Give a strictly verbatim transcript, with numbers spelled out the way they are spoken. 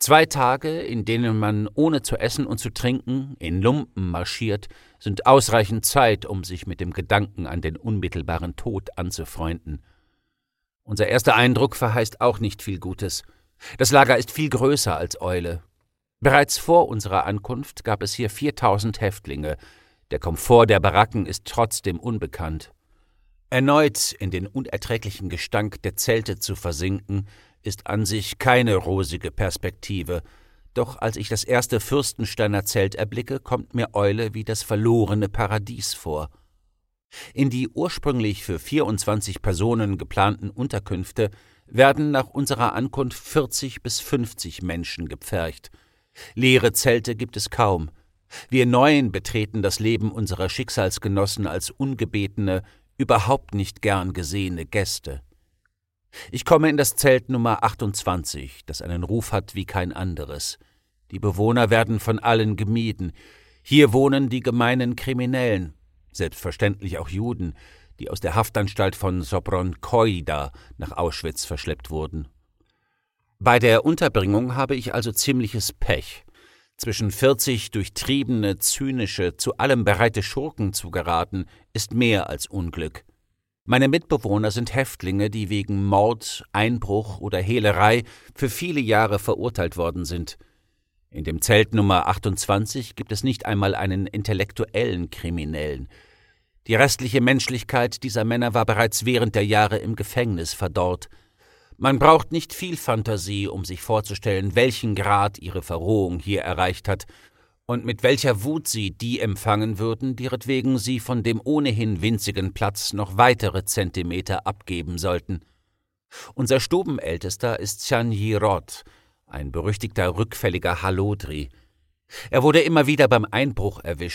Zwei Tage, in denen man ohne zu essen und zu trinken in Lumpen marschiert, sind ausreichend Zeit, um sich mit dem Gedanken an den unmittelbaren Tod anzufreunden. Unser erster Eindruck verheißt auch nicht viel Gutes. Das Lager ist viel größer als Eule. Bereits vor unserer Ankunft gab es hier viertausend Häftlinge. Der Komfort der Baracken ist trotzdem unbekannt. Erneut in den unerträglichen Gestank der Zelte zu versinken, ist an sich keine rosige Perspektive. Doch als ich das erste Fürstensteiner Zelt erblicke, kommt mir Eule wie das verlorene Paradies vor. In die ursprünglich für vierundzwanzig Personen geplanten Unterkünfte werden nach unserer Ankunft vierzig bis fünfzig Menschen gepfercht. Leere Zelte gibt es kaum. Wir Neuen betreten das Leben unserer Schicksalsgenossen als ungebetene, überhaupt nicht gern gesehene Gäste. Ich komme in das Zelt Nummer achtundzwanzig, das einen Ruf hat wie kein anderes. Die Bewohner werden von allen gemieden. Hier wohnen die gemeinen Kriminellen, selbstverständlich auch Juden, die aus der Haftanstalt von Sobron-Koida nach Auschwitz verschleppt wurden. Bei der Unterbringung habe ich also ziemliches Pech. Zwischen vierzig durchtriebene, zynische, zu allem bereite Schurken zu geraten, ist mehr als Unglück. Meine Mitbewohner sind Häftlinge, die wegen Mord, Einbruch oder Hehlerei für viele Jahre verurteilt worden sind. In dem Zelt Nummer achtundzwanzig gibt es nicht einmal einen intellektuellen Kriminellen. Die restliche Menschlichkeit dieser Männer war bereits während der Jahre im Gefängnis verdorrt. Man braucht nicht viel Fantasie, um sich vorzustellen, welchen Grad ihre Verrohung hier erreicht hat und mit welcher Wut sie die empfangen würden, deretwegen sie von dem ohnehin winzigen Platz noch weitere Zentimeter abgeben sollten. Unser Stubenältester ist Chan Yirot, ein berüchtigter rückfälliger Halodri. Er wurde immer wieder beim Einbruch erwischt